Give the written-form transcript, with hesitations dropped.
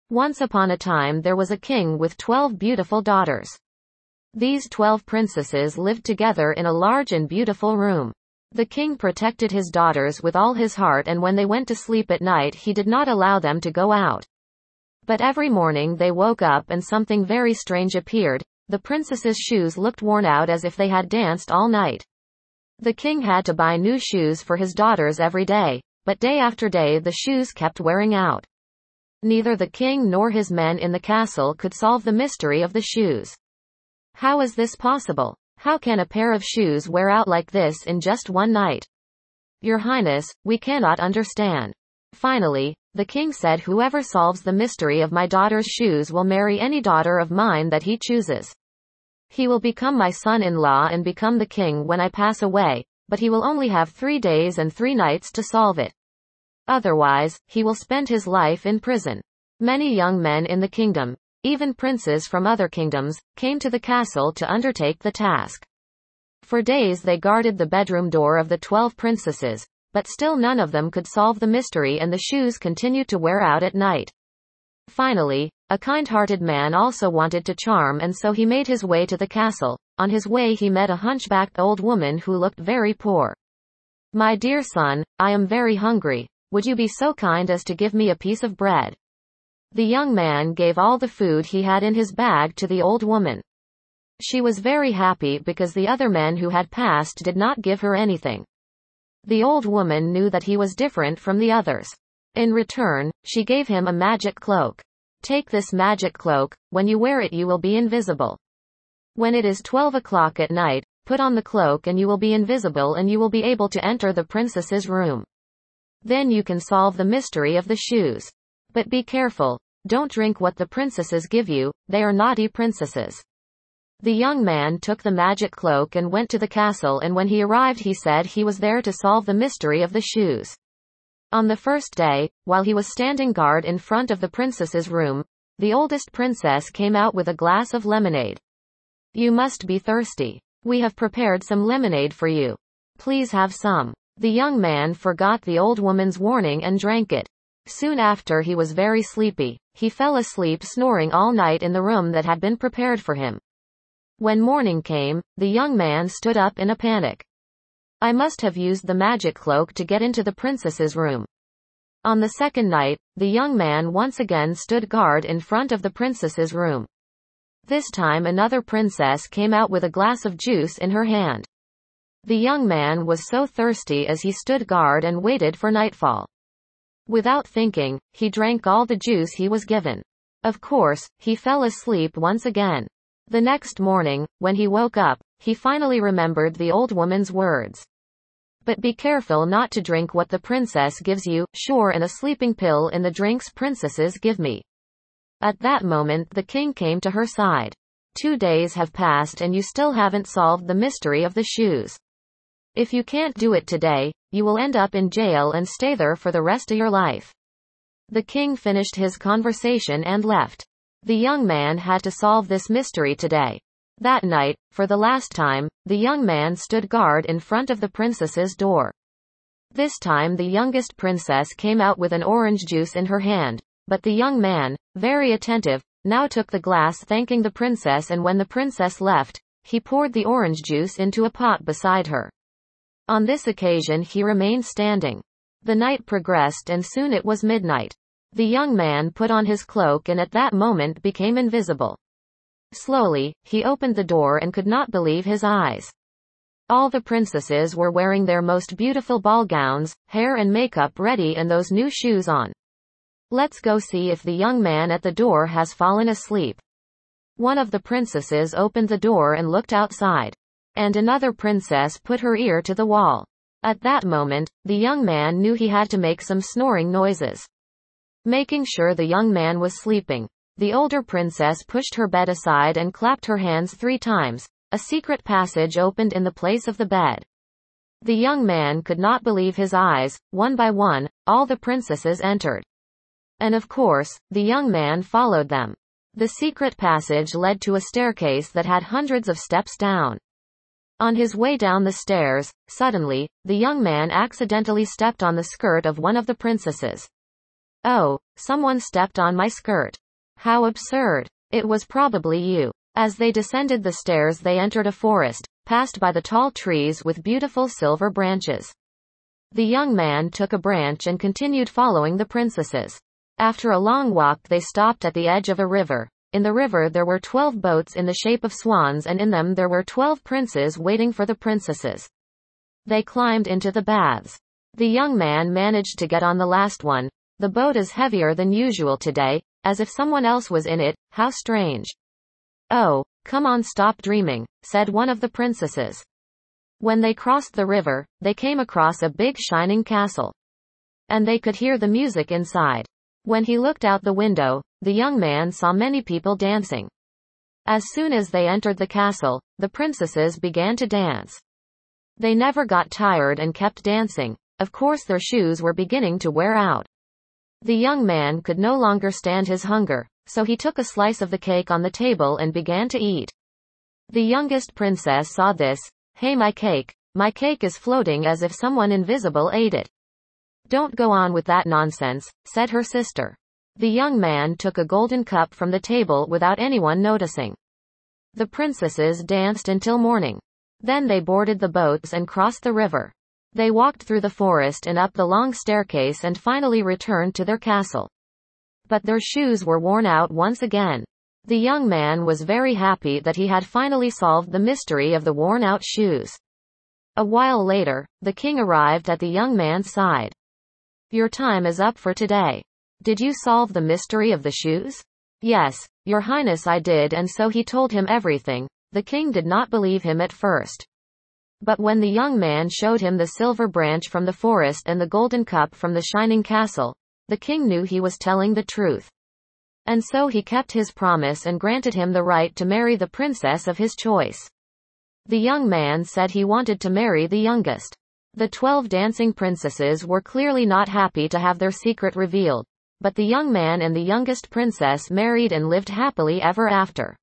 Once upon a time there was a king with 12 beautiful daughters. These 12 princesses lived together in a large and beautiful room. The king protected his daughters with all his heart, and when they went to sleep at night he did not allow them to go out. But every morning they woke up and something very strange appeared. The princesses' shoes looked worn out as if they had danced all night. The king had to buy new shoes for his daughters every day, but day after day the shoes kept wearing out. Neither the king nor his men in the castle could solve the mystery of the shoes. How is this possible? How can a pair of shoes wear out like this in just one night? Your Highness, we cannot understand. Finally, the king said, whoever solves the mystery of my daughter's shoes will marry any daughter of mine that he chooses. He will become my son-in-law and become the king when I pass away, but he will only have 3 days and 3 nights to solve it. Otherwise, he will spend his life in prison. Many young men in the kingdom, even princes from other kingdoms, came to the castle to undertake the task. For days they guarded the bedroom door of the 12 princesses, but still none of them could solve the mystery, and the shoes continued to wear out at night. Finally, a kind-hearted man also wanted to charm, and so he made his way to the castle. On his way he met a hunchbacked old woman who looked very poor. "My dear son, I am very hungry. Would you be so kind as to give me a piece of bread?" The young man gave all the food he had in his bag to the old woman. She was very happy because the other men who had passed did not give her anything. The old woman knew that he was different from the others. In return, she gave him a magic cloak. "Take this magic cloak. When you wear it you will be invisible. When it is 12 o'clock at night, put on the cloak and you will be invisible, and you will be able to enter the princess's room. Then you can solve the mystery of the shoes. But be careful, don't drink what the princesses give you, they are naughty princesses." The young man took the magic cloak and went to the castle, and when he arrived he said he was there to solve the mystery of the shoes. On the first day, while he was standing guard in front of the princess's room, the oldest princess came out with a glass of lemonade. "You must be thirsty. We have prepared some lemonade for you. Please have some." The young man forgot the old woman's warning and drank it. Soon after he was very sleepy. He fell asleep snoring all night in the room that had been prepared for him. When morning came, the young man stood up in a panic. "I must have used the magic cloak to get into the princess's room." On the second night, the young man once again stood guard in front of the princess's room. This time another princess came out with a glass of juice in her hand. The young man was so thirsty as he stood guard and waited for nightfall. Without thinking, he drank all the juice he was given. Of course, he fell asleep once again. The next morning, when he woke up, he finally remembered the old woman's words. "But be careful not to drink what the princess gives you, sure, and a sleeping pill in the drinks princesses give me." At that moment the king came to her side. 2 days have passed and you still haven't solved the mystery of the shoes. If you can't do it today, you will end up in jail and stay there for the rest of your life. The king finished his conversation and left. The young man had to solve this mystery today. That night, for the last time, the young man stood guard in front of the princess's door. This time the youngest princess came out with an orange juice in her hand, but the young man, very attentive, now took the glass thanking the princess, and when the princess left, he poured the orange juice into a pot beside her. On this occasion he remained standing. The night progressed and soon it was midnight. The young man put on his cloak and at that moment became invisible. Slowly, he opened the door and could not believe his eyes. All the princesses were wearing their most beautiful ball gowns, hair and makeup ready, and those new shoes on. "Let's go see if the young man at the door has fallen asleep." One of the princesses opened the door and looked outside. And another princess put her ear to the wall. At that moment, the young man knew he had to make some snoring noises. Making sure the young man was sleeping, the older princess pushed her bed aside and clapped her hands 3 times. A secret passage opened in the place of the bed. The young man could not believe his eyes. One by one, all the princesses entered. And of course, the young man followed them. The secret passage led to a staircase that had hundreds of steps down. On his way down the stairs, suddenly, the young man accidentally stepped on the skirt of one of the princesses. Oh, someone stepped on my skirt. How absurd. It was probably you. As they descended the stairs they entered a forest, passed by the tall trees with beautiful silver branches. The young man took a branch and continued following the princesses. After a long walk they stopped at the edge of a river. In the river there were 12 boats in the shape of swans and in them there were 12 princes waiting for the princesses. They climbed into the baths. The young man managed to get on the last one. The boat is heavier than usual today, as if someone else was in it. How strange. Oh, come on, stop dreaming, said one of the princesses. When they crossed the river, they came across a big shining castle. And they could hear the music inside. When he looked out the window, the young man saw many people dancing. As soon as they entered the castle, the princesses began to dance. They never got tired and kept dancing. Of course their shoes were beginning to wear out. The young man could no longer stand his hunger, so he took a slice of the cake on the table and began to eat. The youngest princess saw this. Hey, my cake is floating as if someone invisible ate it. Don't go on with that nonsense, said her sister. The young man took a golden cup from the table without anyone noticing. The princesses danced until morning. Then they boarded the boats and crossed the river. They walked through the forest and up the long staircase and finally returned to their castle. But their shoes were worn out once again. The young man was very happy that he had finally solved the mystery of the worn-out shoes. A while later, the king arrived at the young man's side. Your time is up for today. Did you solve the mystery of the shoes? Yes, Your Highness, I did, and so he told him everything. The king did not believe him at first. But when the young man showed him the silver branch from the forest and the golden cup from the shining castle, the king knew he was telling the truth. And so he kept his promise and granted him the right to marry the princess of his choice. The young man said he wanted to marry the youngest. The 12 dancing princesses were clearly not happy to have their secret revealed, but the young man and the youngest princess married and lived happily ever after.